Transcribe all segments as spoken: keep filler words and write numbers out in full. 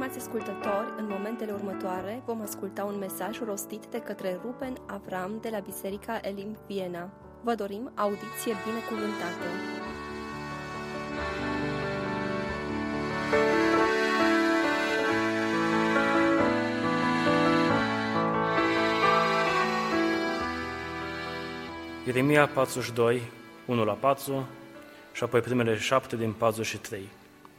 Stimați ascultători, în momentele următoare vom asculta un mesaj rostit de către Ruben Avram de la Biserica Elim Viena. Vă dorim audiție binecuvântată! Ieremia patruzeci și doi, unu la patru și apoi primele șapte din patruzeci și trei.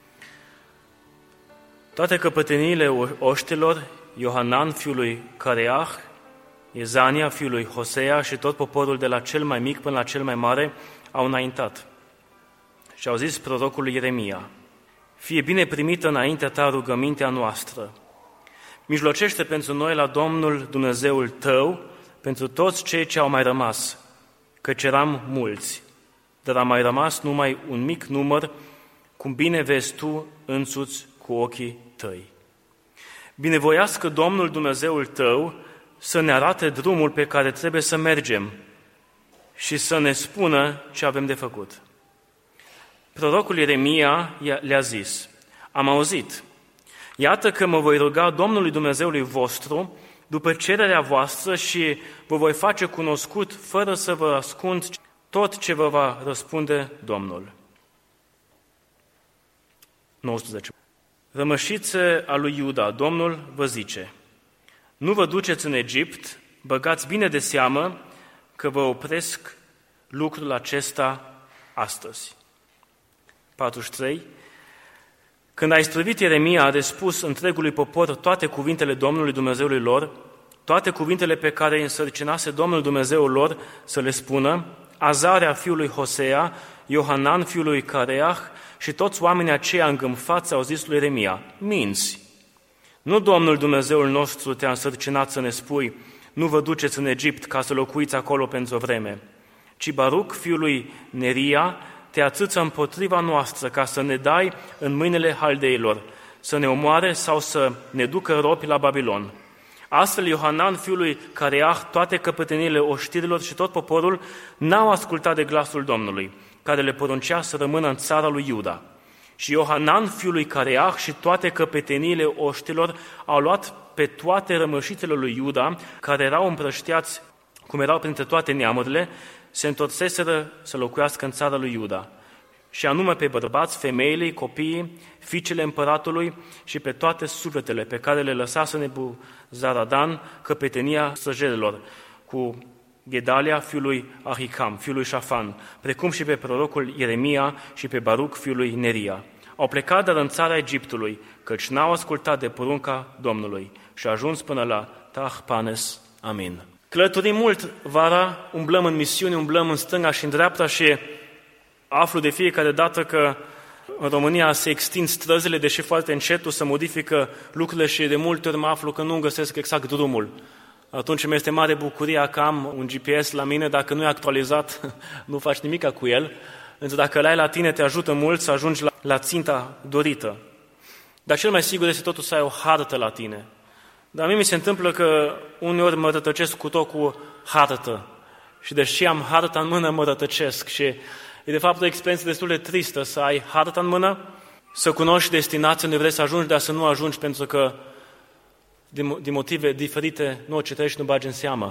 Toate căpăteniile oștilor, Iohanan fiului Careah, Ezania fiului Hosea și tot poporul de la cel mai mic până la cel mai mare au înaintat și au zis prorocului Ieremia: fie bine primită înaintea ta rugămintea noastră. Mijlocește pentru noi la Domnul Dumnezeul tău, pentru toți cei ce au mai rămas, căci eram mulți, dar a mai rămas numai un mic număr, cum bine vezi tu însuți cu ochii tăi. Binevoiască Domnul Dumnezeul tău să ne arate drumul pe care trebuie să mergem și să ne spună ce avem de făcut. Prorocul Ieremia le-a zis: am auzit, iată că mă voi ruga Domnului Dumnezeului vostru după cererea voastră și vă voi face cunoscut fără să vă ascund tot ce vă va răspunde Domnul. nouăsprezece. Rămășițe a lui Iuda, Domnul vă zice: nu vă duceți în Egipt, băgați bine de seamă că vă opresc lucrul acesta astăzi. patruzeci și trei. Când a isprăvit Ieremia, a despus întregului popor toate cuvintele Domnului Dumnezeului lor, toate cuvintele pe care îi însărcinase Domnul Dumnezeul lor să le spună, Azarea fiului Hosea, Iohanan fiului Careah și toți oamenii aceia îngâmfați au zis lui Ieremia: minți! Nu Domnul Dumnezeul nostru te-a însărcinat să ne spui: nu vă duceți în Egipt ca să locuiți acolo pentru o vreme, ci Baruc fiului Neria te atâță împotriva noastră ca să ne dai în mâinile haldeilor, să ne omoare sau să ne ducă robi la Babilon. Astfel, Iohanan fiului Careah, toate căpăteniile oștirilor și tot poporul n-au ascultat de glasul Domnului, care le poruncea să rămână în țara lui Iuda. Și Iohanan fiului Careah și toate căpeteniile oștilor au luat pe toate rămășițele lui Iuda, care erau împrăștiați cum erau printre toate neamurile, se întorseseră să locuiască în țara lui Iuda, și anume pe bărbați, femeile, copiii, fiicele împăratului și pe toate sufletele pe care le lăsase Nebuzaradan, căpetenia străjerilor, cu Gedalia fiului Ahicam, fiului Șafan, precum și pe prorocul Ieremia și pe Baruc fiului Neria. Au plecat dar în țara Egiptului, căci n-au ascultat de porunca Domnului și au ajuns până la Tahpanes. Amin. Călătorim mult vara, umblăm în misiuni, umblăm în stânga și în dreapta și aflu de fiecare dată că în România se extind străzile, deși foarte încetul, se modifică lucrurile și de multe ori mă aflu că nu găsesc exact drumul. Atunci mi este mare bucuria că am un G P S la mine, dacă nu e actualizat, nu faci nimica cu el, însă dacă l-ai la tine te ajută mult să ajungi la, la ținta dorită. Dar cel mai sigur este totuși să ai o hartă la tine. Dar mie mi se întâmplă că uneori mă rătăcesc cu tot cu hartă și deși am harta în mână, mă rătăcesc și e de fapt o experiență destul de tristă să ai harta în mână, să cunoști destinația unde vrei să ajungi, dar să nu ajungi pentru că din, din motive diferite nu o citești și nu bagi în seamă.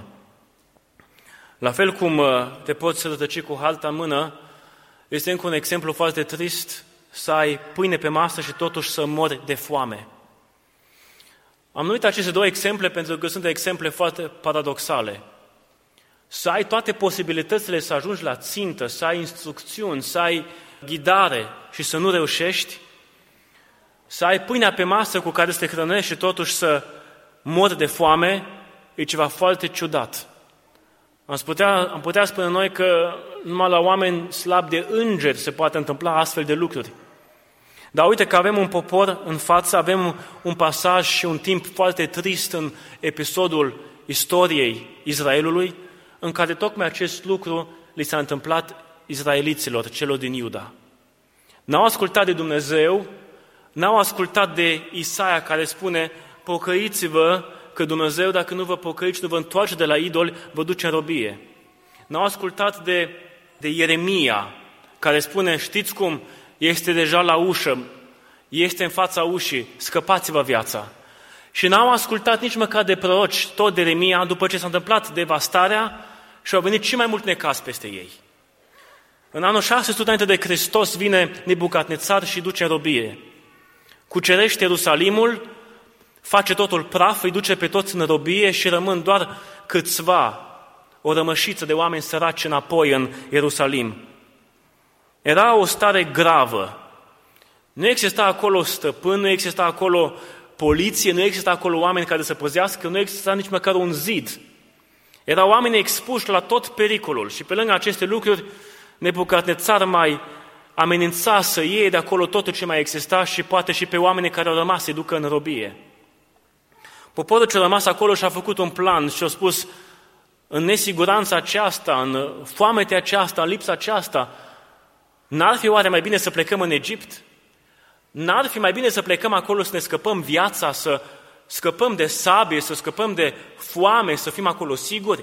La fel cum te poți rătăci cu harta în mână, este încă un exemplu foarte trist să ai pâine pe masă și totuși să mori de foame. Am numit aceste două exemple pentru că sunt exemple foarte paradoxale. Să ai toate posibilitățile să ajungi la țintă, să ai instrucțiuni, să ai ghidare și să nu reușești, să ai pâinea pe masă cu care să te hrănești și totuși să mori de foame, e ceva foarte ciudat. Am putea, am putea spune noi că numai la oameni slabi de îngeri se poate întâmpla astfel de lucruri. Dar uite că avem un popor în față, avem un pasaj și un timp foarte trist în episodul istoriei Israelului, în care tocmai acest lucru li s-a întâmplat izraeliților, celor din Iuda. N-au ascultat de Dumnezeu, n-au ascultat de Isaia care spune: pocăiți-vă că Dumnezeu, dacă nu vă pocăiți, nu vă întoarce de la idoli, vă duce în robie. N-au ascultat de, de Ieremia care spune: știți cum, este deja la ușă, este în fața ușii, scăpați-vă viața. Și n-au ascultat nici măcar de proroci, tot de Ieremia, după ce s-a întâmplat devastarea și au venit și mai mult necaz peste ei. În anul șase sute înainte de Hristos vine Nebucadnețar și duce în robie. Cucerește Ierusalimul, face totul praf, îi duce pe toți în robie și rămân doar câțiva, o rămășiță de oameni săraci înapoi în Ierusalim. Era o stare gravă. Nu exista acolo stăpân, nu exista acolo poliție, nu exista acolo oameni care să păzească, nu exista nici măcar un zid. Erau oameni expuși la tot pericolul și pe lângă aceste lucruri, Nebucadnețar mai amenința să iei de acolo totul ce mai exista și poate și pe oamenii care au rămas să-i ducă în robie. Poporul ce a rămas acolo și-a făcut un plan și a spus, în nesiguranța aceasta, în foametea aceasta, în lipsa aceasta, n-ar fi oare mai bine să plecăm în Egipt? N-ar fi mai bine să plecăm acolo să ne scăpăm viața, să scăpăm de sabie, să scăpăm de foame, să fim acolo siguri?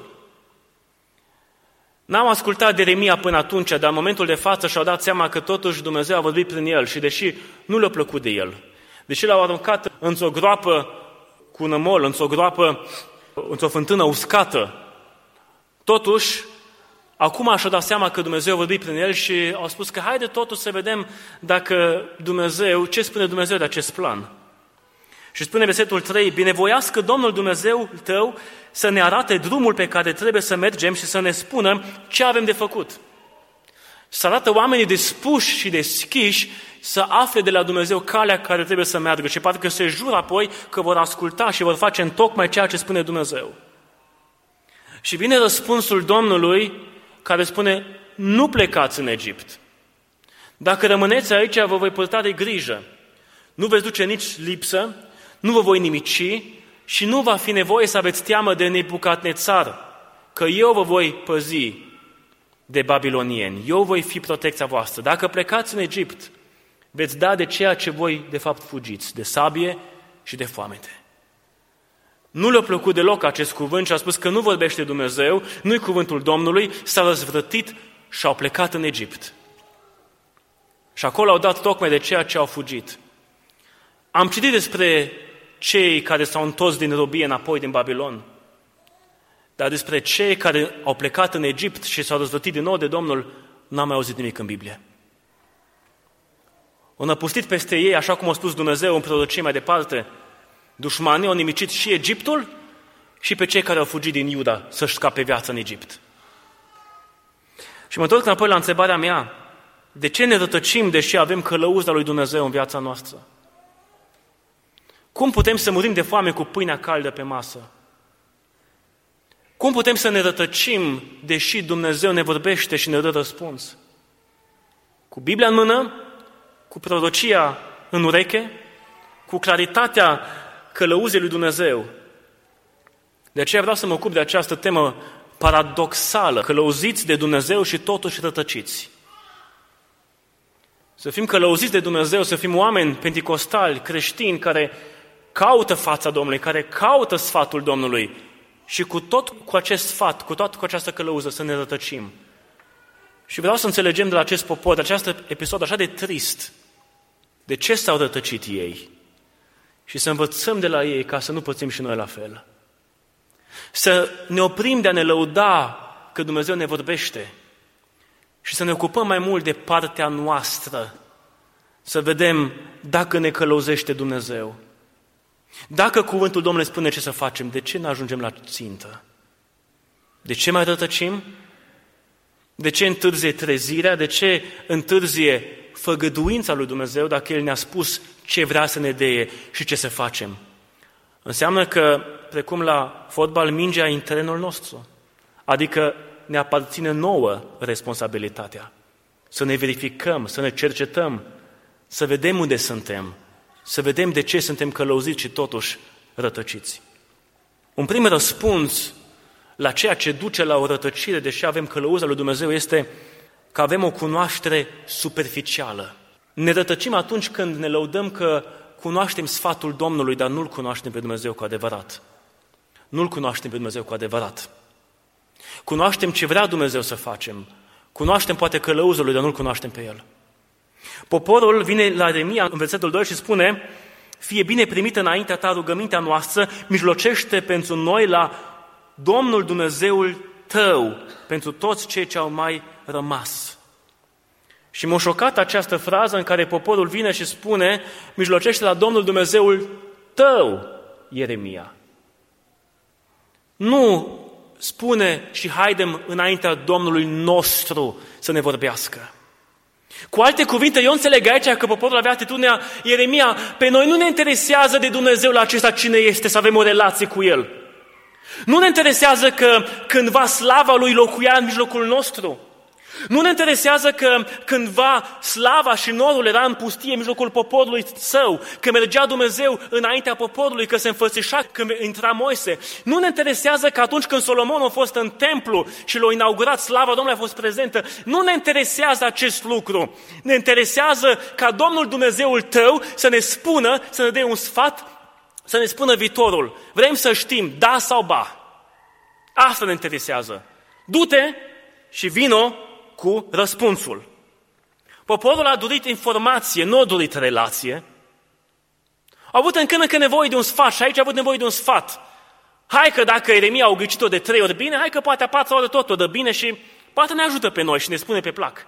N-am ascultat de Ieremia până atunci, dar în momentul de față și-au dat seama că totuși Dumnezeu a vorbit prin el și deși nu le-a plăcut de el, deși l-au aruncat într-o groapă cu nămol, într-o groapă, într-o fântână uscată, totuși, acum și-au dat seama că Dumnezeu a vorbit prin el și au spus că haide totuși să vedem dacă Dumnezeu, ce spune Dumnezeu de acest plan. Și spune versetul trei, binevoiască Domnul Dumnezeu tău să ne arate drumul pe care trebuie să mergem și să ne spună ce avem de făcut. Să arată oamenii dispuși și deschiși să afle de la Dumnezeu calea care trebuie să meargă și parcă se jură apoi că vor asculta și vor face întocmai ceea ce spune Dumnezeu. Și vine răspunsul Domnului care spune, nu plecați în Egipt. Dacă rămâneți aici, vă voi purta de grijă. Nu veți duce nici lipsă, nu vă voi nimici și nu va fi nevoie să aveți teamă de Nebucadnețar, că eu vă voi păzi de babilonieni. Eu voi fi protecția voastră. Dacă plecați în Egipt, veți da de ceea ce voi de fapt fugiți, de sabie și de foamete. Nu le-a plăcut deloc acest cuvânt și a spus că nu vorbește Dumnezeu, nu-i cuvântul Domnului, s-a răzvrătit și au plecat în Egipt. Și acolo au dat tocmai de ceea ce au fugit. Am citit despre cei care s-au întors din robie înapoi din Babilon, dar despre cei care au plecat în Egipt și s-au răzvrătit din nou de Domnul, n-am mai auzit nimic în Biblie. Au năpustit peste ei, așa cum a spus Dumnezeu în prorocie mai departe, dușmanii au nimicit și Egiptul și pe cei care au fugit din Iuda să-și scape viața în Egipt. Și mă întorc înapoi la întrebarea mea, de ce ne rătăcim deși avem călăuza lui Dumnezeu în viața noastră? Cum putem să murim de foame cu pâinea caldă pe masă? Cum putem să ne rătăcim deși Dumnezeu ne vorbește și ne dă răspuns? Cu Biblia în mână, cu prorocia în ureche, cu claritatea călăuzei lui Dumnezeu. De aceea vreau să mă ocup de această temă paradoxală, călăuziți de Dumnezeu și totuși rătăciți. Să fim călăuziți de Dumnezeu, să fim oameni penticostali, creștini, care caută fața Domnului, care caută sfatul Domnului și cu tot cu acest sfat, cu tot cu această călăuză să ne rătăcim. Și vreau să înțelegem de la acest popor, de acest episod așa de trist, de ce s-au rătăcit ei și să învățăm de la ei ca să nu pățim și noi la fel. Să ne oprim de a ne lăuda că Dumnezeu ne vorbește și să ne ocupăm mai mult de partea noastră, să vedem dacă ne călăuzește Dumnezeu. Dacă cuvântul Domnului spune ce să facem, de ce nu ajungem la țintă? De ce mai rătăcim? De ce întârzie trezirea? De ce întârzie făgăduința lui Dumnezeu dacă El ne-a spus ce vrea să ne dea și ce să facem? Înseamnă că, precum la fotbal, mingea e în terenul nostru. Adică ne aparține nouă responsabilitatea. Să ne verificăm, să ne cercetăm, să vedem unde suntem, să vedem de ce suntem călăuziți și totuși rătăciți. Un prim răspuns la ceea ce duce la o rătăcire, deși avem călăuza lui Dumnezeu, este că avem o cunoaștere superficială. Ne rătăcim atunci când ne lăudăm că cunoaștem sfatul Domnului, dar nu-L cunoaștem pe Dumnezeu cu adevărat. Nu-L cunoaștem pe Dumnezeu cu adevărat. Cunoaștem ce vrea Dumnezeu să facem. Cunoaștem poate călăuzul lui, dar nu-L cunoaștem pe El. Poporul vine la Ieremia în versetul doi și spune: fie bine primită înaintea ta rugămintea noastră, mijlocește pentru noi la Domnul Dumnezeul tău, pentru toți cei ce au mai rămas. Și m-a șocat această frază în care poporul vine și spune: mijlocește la Domnul Dumnezeul tău, Ieremia. Nu spune și haidem înaintea Domnului nostru să ne vorbească. Cu alte cuvinte, eu înțeleg aici că poporul avea atitudinea: Ieremia, pe noi nu ne interesează de Dumnezeul acesta cine este, să avem o relație cu El. Nu ne interesează că cândva slava Lui locuia în mijlocul nostru. Nu ne interesează că cândva slava și norul era în pustie în mijlocul poporului său, că mergea Dumnezeu înaintea poporului, că se înfățișa când intra Moise. Nu ne interesează că atunci când Solomon a fost în templu și l-a inaugurat, slava Domnului a fost prezentă. Nu ne interesează acest lucru. Ne interesează ca Domnul Dumnezeul tău să ne spună, să ne dea un sfat, să ne spună viitorul. Vrem să știm da sau ba. Asta ne interesează. Du-te și vino cu răspunsul. Poporul a dorit informație, nu a dorit relație. A avut în când în când nevoie de un sfat și aici a avut nevoie de un sfat. Hai că dacă Ieremia a ghicit-o de trei ori bine, hai că poate a patra ori tot o dă bine și poate ne ajută pe noi și ne spune pe plac.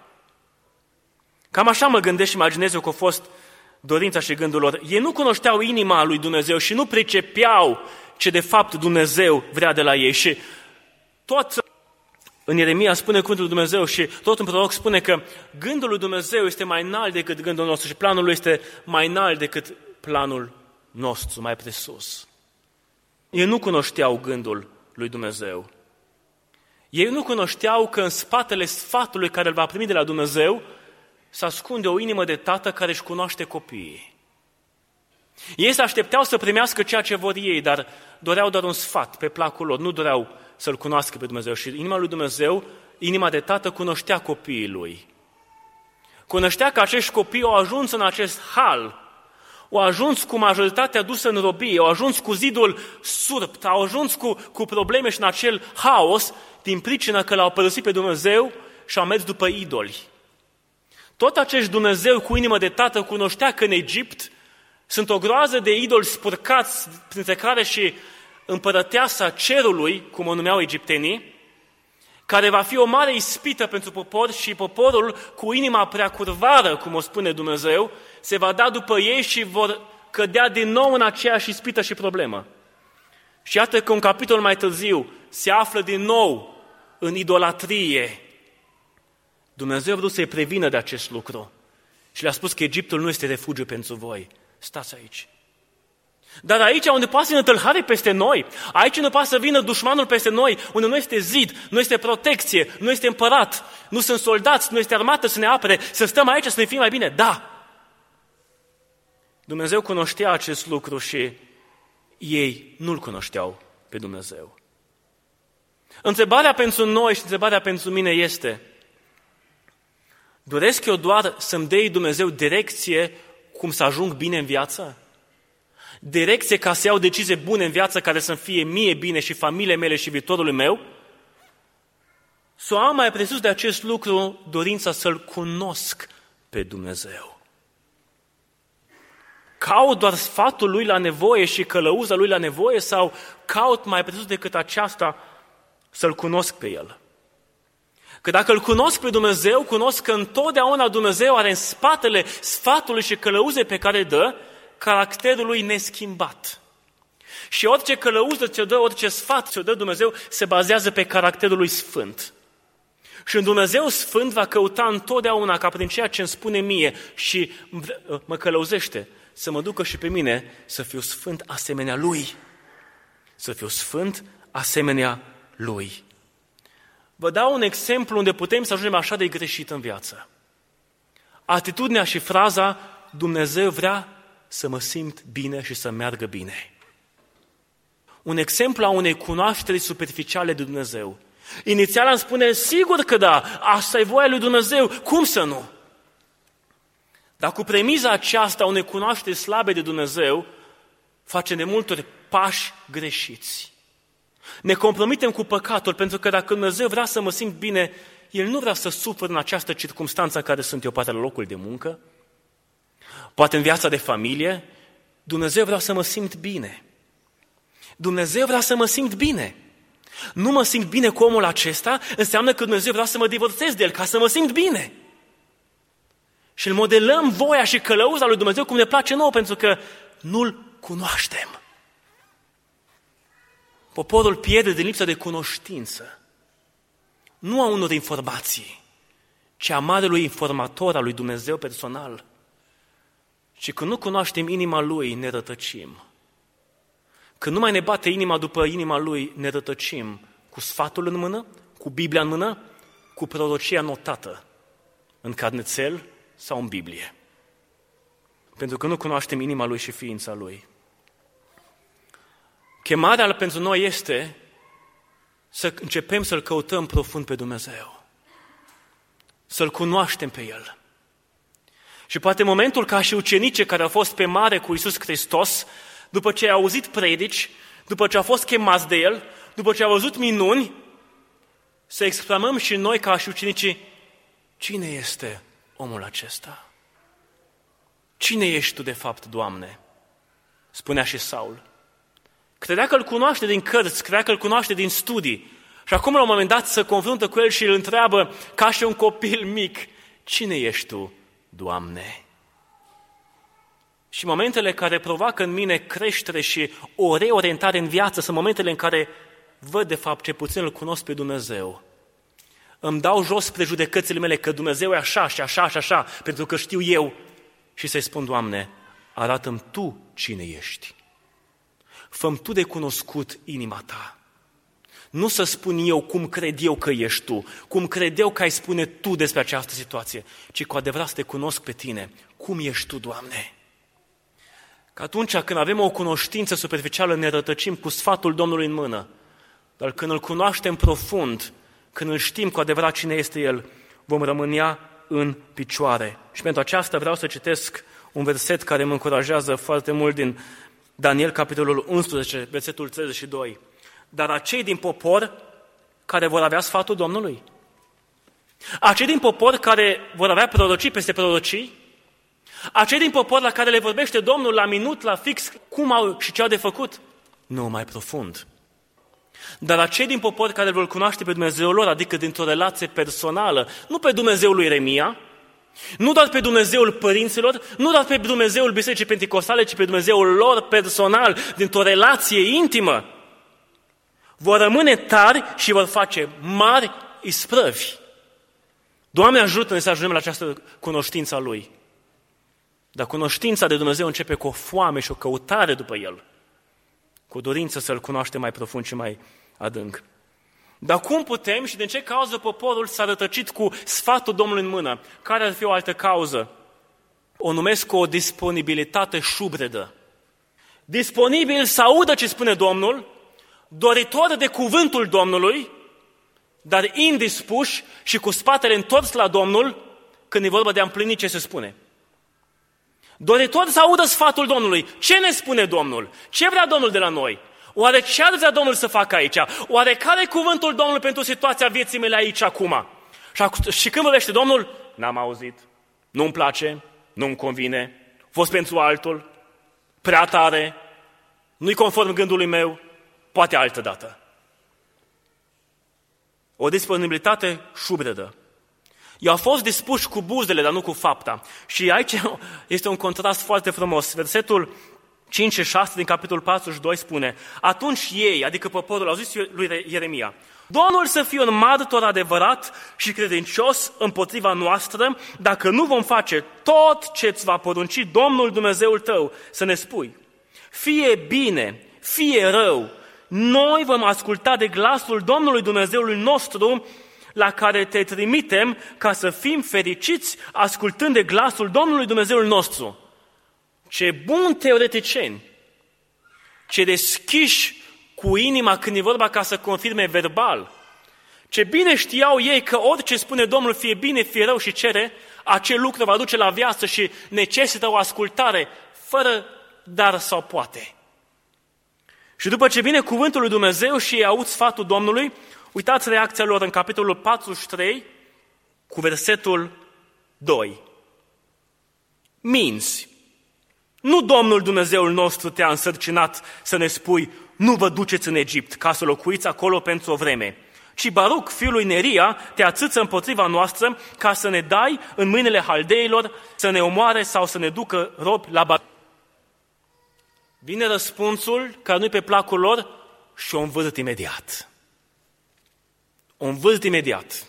Cam așa mă gândesc și imaginez eu că a fost dorința și gândul lor. Ei nu cunoșteau inima lui Dumnezeu și nu pricepeau ce de fapt Dumnezeu vrea de la ei. Și tot în Ieremia spune cuvântul lui Dumnezeu și tot în proroc spune că gândul lui Dumnezeu este mai înalt decât gândul nostru și planul lui este mai înalt decât planul nostru, mai presus. Ei nu cunoșteau gândul lui Dumnezeu. Ei nu cunoșteau că în spatele sfatului care îl va primi de la Dumnezeu se ascunde o inimă de tată care își cunoaște copiii. Ei se aștepteau să primească ceea ce vor ei, dar doreau doar un sfat pe placul lor, nu doreau să-L cunoască pe Dumnezeu. Și inima lui Dumnezeu, inima de tată, cunoștea copiii lui. Cunoștea că acești copii au ajuns în acest hal, au ajuns cu majoritatea dusă în robie, au ajuns cu zidul surpt, au ajuns cu, cu probleme și în acel haos din pricina că l-au părăsit pe Dumnezeu și au mers după idoli. Tot acest Dumnezeu cu inimă de tată cunoștea că în Egipt sunt o groază de idoli spurcați, printre care și împărăteasa cerului, cum o numeau egiptenii, care va fi o mare ispită pentru popor și poporul cu inima prea curvară, cum o spune Dumnezeu, se va da după ei și vor cădea din nou în aceeași ispită și problemă. Și iată că un capitol mai târziu se află din nou în idolatrie. Dumnezeu a vrut să-i prevină de acest lucru și le-a spus că Egiptul nu este refugiu pentru voi. Stați aici. Dar aici unde poate să vină tâlhare peste noi, aici unde poate să vină dușmanul peste noi, unde nu este zid, nu este protecție, nu este împărat, nu sunt soldați, nu este armată să ne apere, să stăm aici să ne fim mai bine. Da! Dumnezeu cunoștea acest lucru și ei nu-L cunoșteau pe Dumnezeu. Întrebarea pentru noi și întrebarea pentru mine este: doresc eu doar să-mi dea Dumnezeu direcție cum să ajung bine în viață? Direcție ca să iau decizii bune în viață care să-mi fie mie bine și familiei mele și viitorului meu? Sau am mai presus de acest lucru dorința să-L cunosc pe Dumnezeu? Caut doar sfatul Lui la nevoie și călăuza Lui la nevoie sau caut mai presus decât aceasta să-L cunosc pe El? Că dacă îl cunosc pe Dumnezeu, cunosc că întotdeauna Dumnezeu are în spatele sfatului și călăuzei pe care dă caracterul lui neschimbat. Și orice călăuză ce dă, orice sfat ce dă Dumnezeu se bazează pe caracterul lui sfânt. Și în Dumnezeu sfânt va căuta întotdeauna ca prin ceea ce îmi spune mie și mă călăuzește să mă ducă și pe mine să fiu sfânt asemenea Lui. Să fiu sfânt asemenea Lui. Vă dau un exemplu unde putem să ajungem așa de greșit în viață. Atitudinea și fraza Dumnezeu vrea să mă simt bine și să meargă bine. Un exemplu a unei cunoașteri superficiale de Dumnezeu. Inițial am spune, sigur că da, asta e voia lui Dumnezeu, cum să nu? Dar cu premiza aceasta, unei cunoașteri slabe de Dumnezeu, facem de multe ori pași greșiți. Ne compromitem cu păcatul, pentru că dacă Dumnezeu vrea să mă simt bine, el nu vrea să sufăr în această circumstanță în care sunt eu, poate la locul de muncă, poate în viața de familie. Dumnezeu vrea să mă simt bine. Dumnezeu vrea să mă simt bine. Nu mă simt bine cu omul acesta, înseamnă că Dumnezeu vrea să mă divorțez de el, ca să mă simt bine. Și îl modelăm voia și călăuza lui Dumnezeu cum ne place nouă, pentru că nu-L cunoaștem. Poporul pierde din lipsă de cunoștință. Nu a unor informații, ci a marelui informator al lui Dumnezeu personal. Și când nu cunoaștem inima Lui, ne rătăcim. Când nu mai ne bate inima după inima Lui, ne rătăcim cu sfatul în mână, cu Biblia în mână, cu prorocia notată în carnețel sau în Biblie. Pentru că nu cunoaștem inima Lui și ființa Lui. Chemarea pentru noi este să începem să-L căutăm profund pe Dumnezeu. Să-L cunoaștem pe El. Și poate momentul ca și ucenicii care au fost pe mare cu Iisus Hristos, după ce au auzit predici, după ce au fost chemați de El, după ce au văzut minuni, să exclamăm și noi ca și ucenicii, cine este omul acesta? Cine ești Tu de fapt, Doamne? Spunea și Saul. Credea că îl cunoaște din cărți, credea că îl cunoaște din studii. Și acum la un moment dat se confruntă cu el și îl întreabă ca și un copil mic, cine ești Tu, Doamne? Și momentele care provoacă în mine creștere și o reorientare în viață sunt momentele în care văd de fapt ce puțin îl cunosc pe Dumnezeu. Îmi dau jos prejudecățile mele că Dumnezeu e așa și așa și așa, pentru că știu eu. Și să-i spun, Doamne, arată-mi Tu cine ești. Fă-mi Tu de cunoscut inima Ta. Nu să spun eu cum cred eu că ești Tu, cum cred eu că ai spune Tu despre această situație, ci cu adevărat să Te cunosc pe Tine. Cum ești Tu, Doamne? Că atunci când avem o cunoștință superficială, ne rătăcim cu sfatul Domnului în mână. Dar când îl cunoaștem profund, când îl știm cu adevărat cine este El, vom rămâne în picioare. Și pentru aceasta vreau să citesc un verset care mă încurajează foarte mult din Daniel, capitolul unsprezece, versetul treizeci și doi. Dar acei din popor care vor avea sfatul Domnului, acei din popor care vor avea prorocii peste prorocii, acei din popor la care le vorbește Domnul la minut, la fix, cum au și ce au de făcut, nu mai profund. Dar acei din popor care îl vor cunoaște pe Dumnezeul lor, adică dintr-o relație personală, nu pe Dumnezeul lui Ieremia, nu doar pe Dumnezeul părinților, nu doar pe Dumnezeul Bisericii Penticostale, ci pe Dumnezeul lor personal, dintr-o relație intimă, vor rămâne tari și vor face mari isprăvi. Doamne ajută-ne să ajungem la această cunoștință a Lui. Dar cunoștința de Dumnezeu începe cu o foame și o căutare după El, cu dorință să-L cunoaștem mai profund și mai adânc. Dar cum putem și din ce cauză poporul s-a rătăcit cu sfatul Domnului în mână? Care ar fi o altă cauză? O numesc o disponibilitate șubredă. Disponibil să audă ce spune Domnul, doritor de cuvântul Domnului, dar indispuși și cu spatele întors la Domnul când e vorba de a împlini ce se spune. Doritor să audă sfatul Domnului. Ce ne spune Domnul? Ce vrea Domnul de la noi? Oare ce ar vrea Domnul să facă aici? Oare care e cuvântul Domnului pentru situația vieții mele aici acum? Și, și când vorbește Domnul, n-am auzit, nu-mi place, nu-mi convine, a fost pentru altul, prea tare, nu-i conform gândului meu, poate altă dată. O disponibilitate șubredă. Eu au fost dispuși cu buzele, dar nu cu fapta. Și aici este un contrast foarte frumos. Versetul cinci și șase din capitolul patruzeci și doi spune: atunci ei, adică poporul, au zis lui Ieremia: Domnul să fie un martor adevărat și credincios împotriva noastră, dacă nu vom face tot ce îți va porunci Domnul Dumnezeul tău să ne spui. Fie bine, fie rău, noi vom asculta de glasul Domnului Dumnezeului nostru, la care te trimitem ca să fim fericiți ascultând de glasul Domnului Dumnezeul nostru. Ce buni teoreticieni, ce deschiși cu inima când e vorba ca să confirme verbal. Ce bine știau ei că orice spune Domnul, fie bine, fie rău și cere, acel lucru va duce la viață și necesită o ascultare, fără dar sau poate. Și după ce vine cuvântul lui Dumnezeu și ei aud sfatul Domnului, uitați reacția lor în capitolul patruzeci și trei, cu versetul doi. Minți. Nu Domnul Dumnezeul nostru te-a însărcinat să ne spui, nu vă duceți în Egipt ca să locuiți acolo pentru o vreme, ci Baruc, fiul lui Neria, te ațâță împotriva noastră ca să ne dai în mâinile haldeilor, să ne omoare sau să ne ducă robi la Babilonia. Vine răspunsul care nu-i pe placul lor și o învârt imediat. O învârt imediat.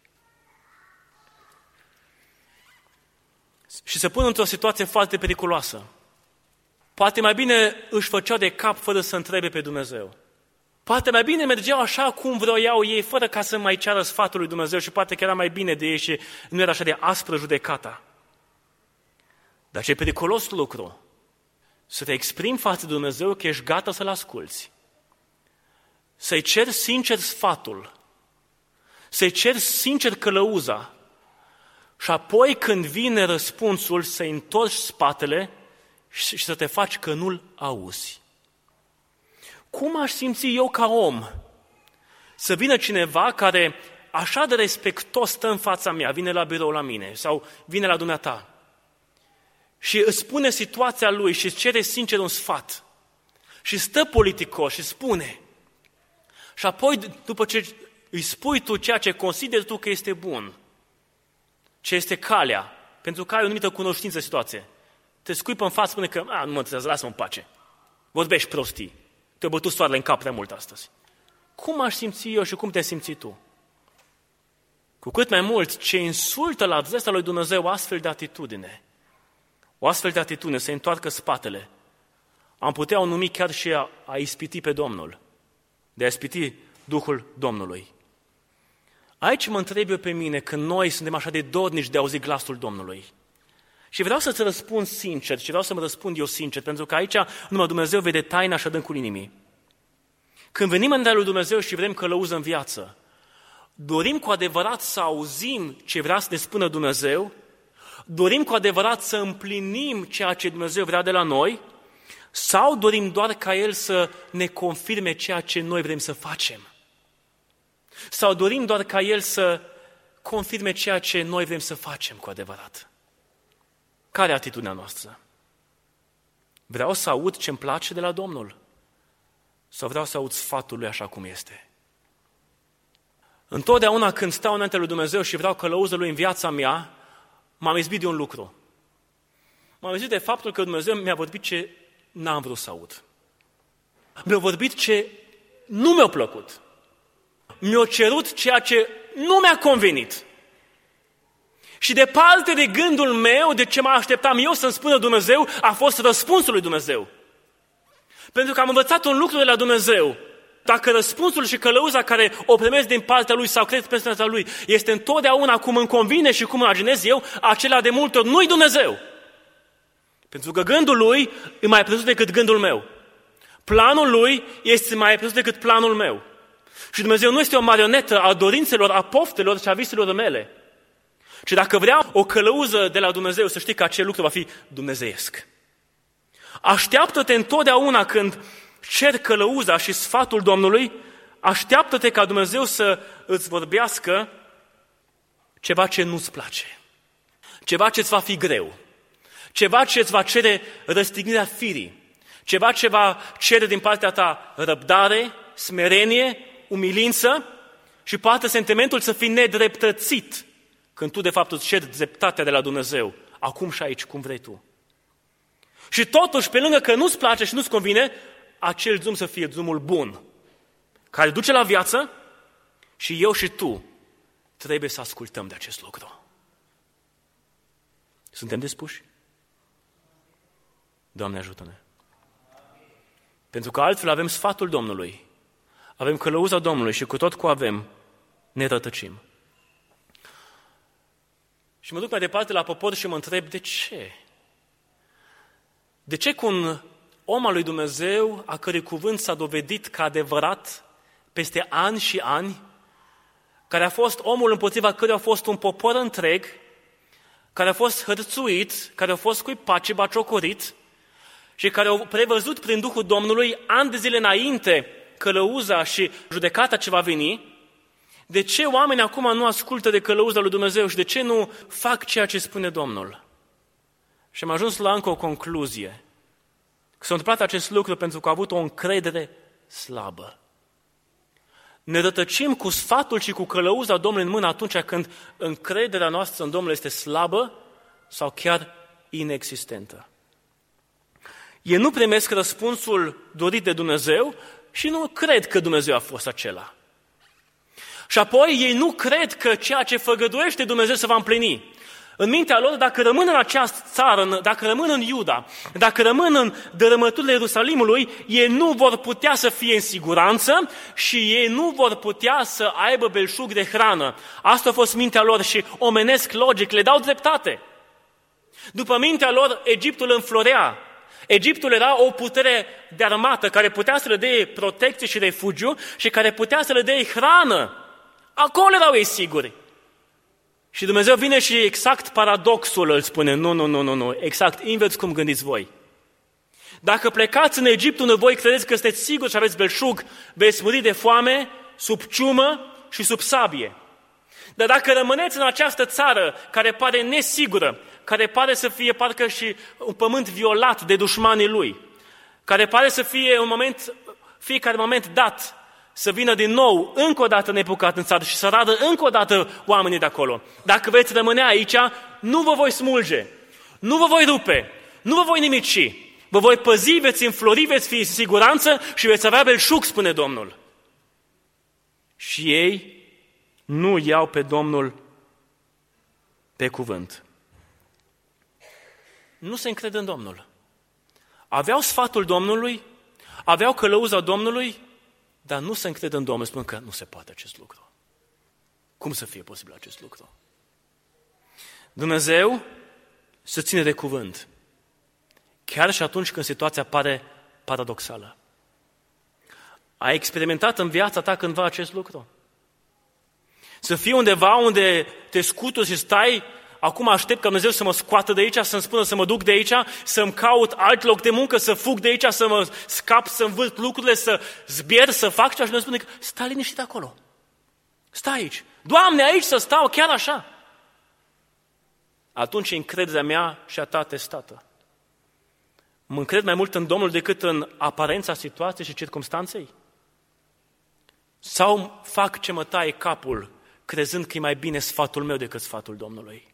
Și se pun într-o situație foarte periculoasă. Poate mai bine își făceau de cap fără să întrebe pe Dumnezeu. Poate mai bine mergeau așa cum vroiau ei, fără ca să mai ceară sfatul lui Dumnezeu și poate că era mai bine de ei și nu era așa de aspră judecata. Dar ce periculos lucru, să te exprimi față de Dumnezeu că ești gata să-L asculți. Să-i ceri sincer sfatul, să-i ceri sincer călăuza și apoi când vine răspunsul să-i întorci spatele și să te faci că nu-l auzi. Cum aș simți eu ca om să vină cineva care așa de respectos stă în fața mea, vine la birou la mine sau vine la dumneata și îți spune situația lui și îți cere sincer un sfat și stă politicos și spune și apoi după ce îi spui tu ceea ce consideri tu că este bun, ce este calea, pentru că ai o anumită cunoștință de situație, te scuipă în față, spune că a, nu mă înțeles, lasă-mă în pace, vorbești prostii, te-a bătut soarele în cap prea mult astăzi. Cum aș simți eu și cum te simți tu? Cu cât mai mult ce insultă la adresa lui Dumnezeu o astfel de atitudine, o astfel de atitudine, să întoarcă spatele, am putea o numi chiar și a, a ispiti pe Domnul, de a ispiti Duhul Domnului. Aici mă întreb eu pe mine că noi suntem așa de dornici de a auzi glasul Domnului. Și vreau să-ți răspund sincer și vreau să-mi răspund eu sincer, pentru că aici numai Dumnezeu vede taina și adâncul inimii. Când venim în lui Dumnezeu și vrem călăuză în viață, dorim cu adevărat să auzim ce vrea să ne spună Dumnezeu, dorim cu adevărat să împlinim ceea ce Dumnezeu vrea de la noi, sau dorim doar ca El să ne confirme ceea ce noi vrem să facem? Sau dorim doar ca El să confirme ceea ce noi vrem să facem cu adevărat? Care e atitudinea noastră? Vreau să aud ce-mi place de la Domnul? Sau vreau să aud sfatul Lui așa cum este? Întotdeauna când stau înainte lui Dumnezeu și vreau călăuză Lui în viața mea, m-am izbit de un lucru. M-am izbit de faptul că Dumnezeu mi-a vorbit ce n-am vrut să aud. Mi-a vorbit ce nu mi-a plăcut. Mi-a cerut ceea ce nu mi-a convenit. Și departe de gândul meu, de ce mă așteptam eu să-mi spună Dumnezeu, a fost răspunsul lui Dumnezeu. Pentru că am învățat un lucru de la Dumnezeu. Dacă răspunsul și călăuza care o primesc din partea Lui sau cred pe partea Lui este întotdeauna cum îmi convine și cum imaginez eu, acela de multe ori nu-i Dumnezeu. Pentru că gândul Lui e mai presus decât gândul meu. Planul Lui este mai presus decât planul meu. Și Dumnezeu nu este o marionetă a dorințelor, a poftelor și a viselor mele. Și dacă vreau o călăuză de la Dumnezeu, să știi că acel lucru va fi dumnezeiesc. Așteaptă-te întotdeauna când cer călăuza și sfatul Domnului, așteaptă-te ca Dumnezeu să îți vorbească ceva ce nu-ți place, ceva ce îți va fi greu, ceva ce îți va cere răstignirea firii, ceva ce va cere din partea ta răbdare, smerenie, umilință și poate sentimentul să fii nedreptățit când tu de fapt îți ceri dreptatea de la Dumnezeu, acum și aici, cum vrei tu. Și totuși, pe lângă că nu-ți place și nu-ți convine, acel drum să fie drumul bun, care duce la viață și eu și tu trebuie să ascultăm de acest lucru. Suntem dispuși? Doamne, ajută-ne! Pentru că altfel avem sfatul Domnului, avem călăuza Domnului și cu tot cu avem ne rătăcim. Și mă duc mai departe la popor și mă întreb, de ce? De ce cu un om al lui Dumnezeu, a cărui cuvânt s-a dovedit ca adevărat peste ani și ani, care a fost omul împotriva căruia a fost un popor întreg, care a fost hărțuit, care a fost scuipat și batjocorit și care au prevăzut prin Duhul Domnului ani de zile înainte călăuza și judecata ce va veni, De ce oamenii acum nu ascultă de călăuza lui Dumnezeu și de ce nu fac ceea ce spune Domnul? Și am ajuns la încă o concluzie. Că s-a întâmplat acest lucru pentru că a avut o încredere slabă. Ne rătăcim cu sfatul și cu călăuza Domnului în mână atunci când încrederea noastră în Domnul este slabă sau chiar inexistentă. Ei nu primesc răspunsul dorit de Dumnezeu și nu cred că Dumnezeu a fost acela. Și apoi ei nu cred că ceea ce făgăduiește Dumnezeu se va împlini. În mintea lor, dacă rămân în această țară, dacă rămân în Iuda, dacă rămân în dărâmăturile Ierusalimului, ei nu vor putea să fie în siguranță și ei nu vor putea să aibă belșug de hrană. Asta a fost mintea lor și omenesc logic, le dau dreptate. După mintea lor, Egiptul înflorea. Egiptul era o putere de armată care putea să le dea protecție și refugiu și care putea să le dea hrană. Acolo erau ei siguri. Și Dumnezeu vine și exact paradoxul îl spune, nu, nu, nu, nu, nu, exact invers cum gândiți voi. Dacă plecați în Egipt unde voi credeți că sunteți siguri și aveți belșug, veți muri de foame, sub ciumă și sub sabie. Dar dacă rămâneți în această țară care pare nesigură, care pare să fie parcă și un pământ violat de dușmanii lui, care pare să fie un moment, fiecare moment dat, să vină din nou, încă o dată nepucat în țară și să radă încă o dată oamenii de acolo. Dacă veți rămâne aici, nu vă voi smulge, nu vă voi rupe, nu vă voi nimici. Vă voi păzi, veți înflori, veți fi în siguranță și veți avea belșug, spune Domnul. Și ei nu iau pe Domnul pe cuvânt. Nu se încred în Domnul. Aveau sfatul Domnului, aveau călăuza Domnului, dar nu se încred în Domnul, spun că nu se poate acest lucru. Cum să fie posibil acest lucru? Dumnezeu se ține de cuvânt, chiar și atunci când situația pare paradoxală. Ai experimentat în viața ta cândva acest lucru? Să fii undeva unde te scuturi și stai, acum aștept ca Dumnezeu să mă scoată de aici, să-mi spună să mă duc de aici, să-mi caut alt loc de muncă, să fug de aici, să mă scap, să învârt lucrurile, să zbier, să fac ceva și Dumnezeu spune că stai liniștit acolo. Stai aici. Doamne, aici să stau chiar așa. Atunci încrederea mea și a ta testată. Mă încred mai mult în Domnul decât în aparența situației și circumstanței? Sau fac ce mă taie capul, crezând că e mai bine sfatul meu decât sfatul Domnului?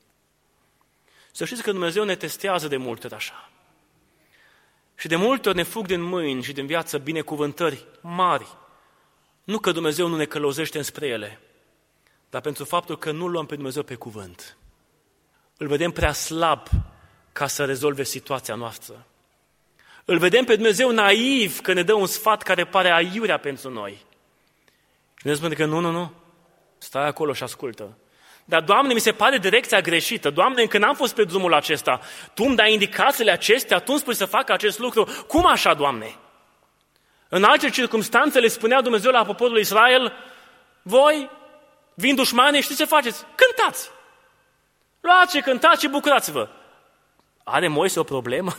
Să știți că Dumnezeu ne testează de multe ori așa. Și de multe ori ne fug din mâini și din viață binecuvântări mari. Nu că Dumnezeu nu ne călăuzește înspre ele, dar pentru faptul că nu luăm pe Dumnezeu pe cuvânt. Îl vedem prea slab ca să rezolve situația noastră. Îl vedem pe Dumnezeu naiv că ne dă un sfat care pare aiurea pentru noi. Și Dumnezeu spune că nu, nu, nu, stai acolo și ascultă. Dar, Doamne, mi se pare direcția greșită. Doamne, încă n-am fost pe drumul acesta. Tu îmi dai indicațiile acestea, tu îmi spui să fac acest lucru. Cum așa, Doamne? În alte circumstanțe le spunea Dumnezeu la poporul Israel, voi, vin dușmanii, știți ce faceți? Cântați! Luați și cântați și bucurați-vă. Are Moise o problemă?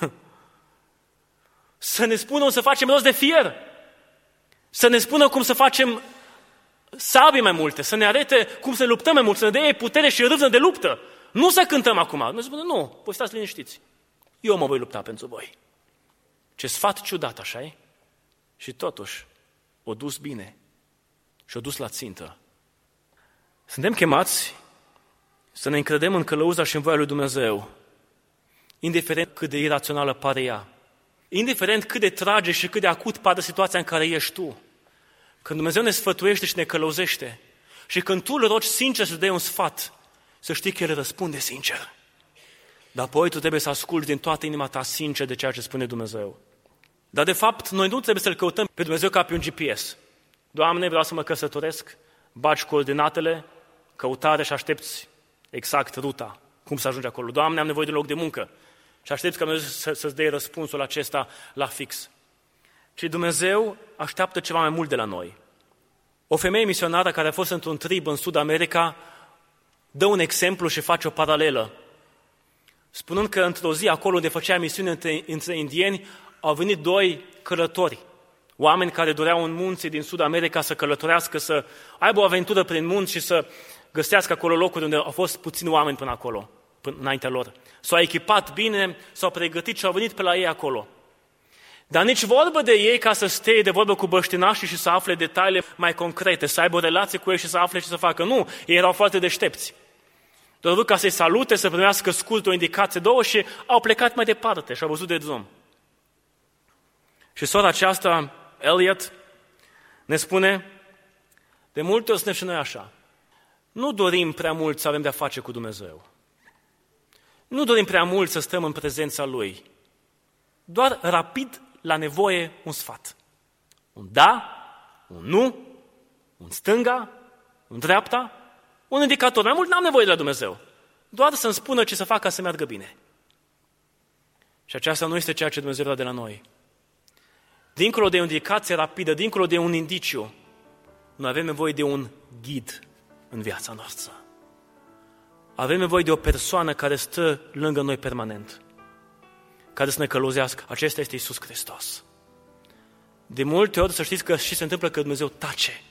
Să ne spună să facem rost de fier. Să ne spună cum să facem sabii mai multe, să ne arete cum să luptăm mai mult, să ne dea putere și râvnă de luptă. Nu să cântăm acum. Noi spune, nu, voi stați liniștiți. Eu mă voi lupta pentru voi. Ce sfat ciudat, așa-i? Și totuși, o dus bine și o dus la țintă. Suntem chemați să ne încredem în călăuza și în voia lui Dumnezeu, indiferent cât de irațională pare ea, indiferent cât de trage și cât de acut pare situația în care ești tu. Când Dumnezeu ne sfătuiește și ne călăuzește și când tu îl rogi sincer să dea un sfat, să știi că El răspunde sincer. Dar apoi tu trebuie să asculți din toată inima ta sincer de ceea ce spune Dumnezeu. Dar de fapt, noi nu trebuie să-L căutăm pe Dumnezeu ca pe un G P S. Doamne, vreau să mă căsătoresc, bagi coordinatele, căutare și aștepți exact ruta, cum să ajungi acolo. Doamne, am nevoie de loc de muncă și aștepți ca Dumnezeu să, să-ți dea răspunsul acesta la fix. Ci Dumnezeu așteaptă ceva mai mult de la noi. O femeie misionară care a fost într-un trib în Sud-America dă un exemplu și face o paralelă, spunând că într-o zi, acolo unde făcea misiune între, între indieni, au venit doi călători, Oameni care doreau în munții din Sud America să călătorească, să aibă o aventură prin munți și să găsească acolo locuri unde au fost puțini oameni până acolo, până înaintea lor. S-au echipat bine, s-au pregătit și au venit pe la ei acolo. Dar nici vorbă de ei ca să stea de vorbă cu băștinașii și să afle detalii mai concrete, să aibă o relație cu ei și să afle ce să facă. Nu, ei erau foarte deștepți. Doar vrut ca să-i salute, să primească scurt o indicație, două și au plecat mai departe și au văzut de drum. Și sora aceasta, Elliot, ne spune, de multe ori suntem și noi așa. Nu dorim prea mult să avem de-a face cu Dumnezeu. Nu dorim prea mult să stăm în prezența Lui. Doar rapid, la nevoie, un sfat. Un da, un nu, un stânga, un dreapta, un indicator. Mai mult n-am nevoie de la Dumnezeu. Doar să-mi spună ce să fac ca să meargă bine. Și aceasta nu este ceea ce Dumnezeu vrea de la noi. Dincolo de o indicație rapidă, dincolo de un indiciu, noi avem nevoie de un ghid în viața noastră. Avem nevoie de o persoană care stă lângă noi permanent, care să ne călăuzească. Acesta este Iisus Hristos. De multe ori să știți că și se întâmplă că Dumnezeu tace.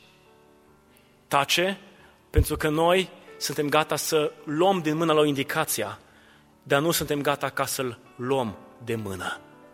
Tace pentru că noi suntem gata să luăm din mâna Lui indicația, dar nu suntem gata ca să-L luăm de mână.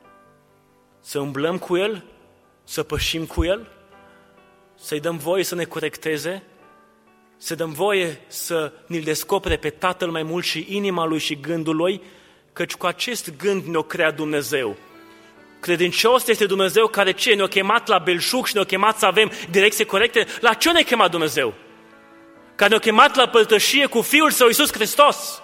Să umblăm cu El, să pășim cu El, să-i dăm voie să ne corecteze, să dăm voie să ne-L descopere pe Tatăl mai mult și inima Lui și gândul Lui, căci cu acest gând ne-o crea Dumnezeu. Credincios este Dumnezeu care ce? Ne-a chemat la belșug și ne-a chemat să avem direcție corecte. La ce ne-a chemat Dumnezeu? Care ne-a chemat la părtășie cu Fiul Său, Iisus Hristos.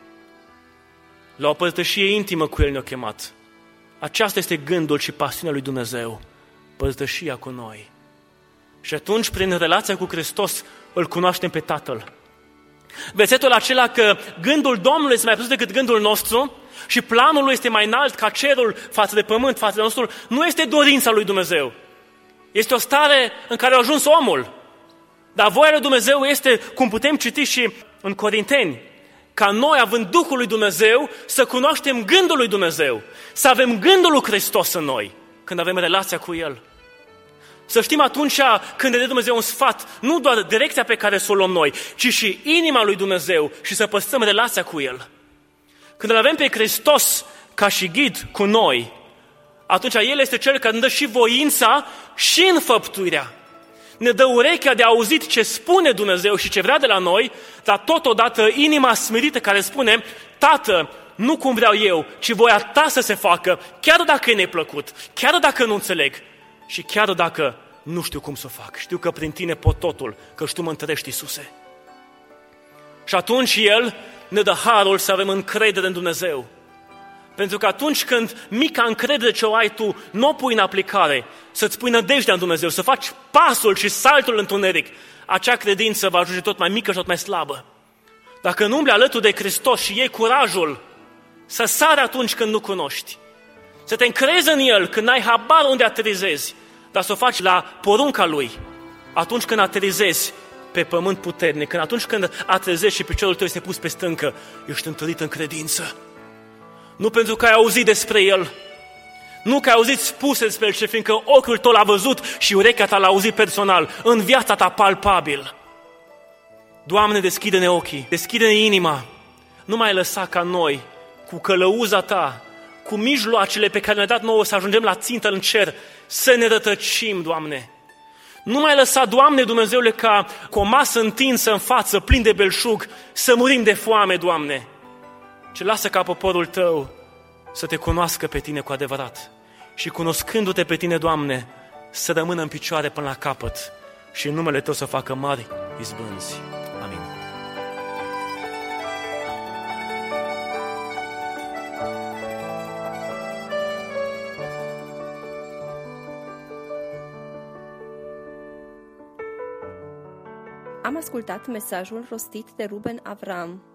La o părtășie intimă cu El ne-a chemat. Aceasta este gândul și pasiunea lui Dumnezeu. Părtășia cu noi. Și atunci, prin relația cu Hristos, îl cunoaștem pe Tatăl. Versetul acela că gândul Domnului este mai presus decât gândul nostru și planul lui este mai înalt ca cerul față de pământ, față de nostru, nu este dorința lui Dumnezeu. Este o stare în care a ajuns omul. Dar voia lui Dumnezeu este, cum putem citi și în Corinteni, ca noi, având Duhul lui Dumnezeu, să cunoaștem gândul lui Dumnezeu, să avem gândul lui Hristos în noi, când avem relația cu El. Să știm atunci când ne dă Dumnezeu un sfat, nu doar direcția pe care să o luăm noi, ci și inima lui Dumnezeu și să păstrăm relația cu El. Când îl avem pe Hristos ca și ghid cu noi, atunci El este Cel care ne dă și voința și înfăptuirea. Ne dă urechea de auzit ce spune Dumnezeu și ce vrea de la noi, dar totodată inima smerită care spune, Tată, nu cum vreau eu, ci voia Ta să se facă, chiar dacă e neplăcut, chiar dacă nu înțeleg și chiar dacă nu știu cum să o fac. Știu că prin Tine pot totul, că și Tu mă întărești, Iisuse. Și atunci El ne dă harul să avem încredere în Dumnezeu. Pentru că atunci când mica încredere ce o ai tu, nu o pui în aplicare, să-ți pui nădejdea în Dumnezeu, să faci pasul și saltul în întuneric, acea credință va ajunge tot mai mică și tot mai slabă. Dacă nu umbli alături de Hristos și iei curajul să sari atunci când nu cunoști, să te încrezi în El când n-ai habar unde aterizezi, dar să o faci la porunca Lui, atunci când aterizezi pe pământ puternic, când atunci când aterizezi și piciorul tău este pus pe stâncă, ești întărit în credință. Nu pentru că ai auzit despre El, nu că ai auzit spuse despre El, ci fiindcă ochiul tău l-a văzut și urechea ta l-a auzit personal, în viața ta palpabil. Doamne, deschide-ne ochii, deschide-ne inima, nu mai lăsa ca noi, cu călăuza Ta, cu mijloacele pe care ne-a dat nouă să ajungem la țintă în cer, să ne rătăcim, Doamne. Nu mai lăsa, Doamne Dumnezeule, ca cu o masă întinsă în față, plin de belșug, să murim de foame, Doamne. Ci lasă ca poporul Tău să Te cunoască pe Tine cu adevărat și cunoscându-Te pe Tine, Doamne, să rămână în picioare până la capăt și în numele Tău să facă mari izbânzi. Amin. Am ascultat mesajul rostit de Ruben Avram.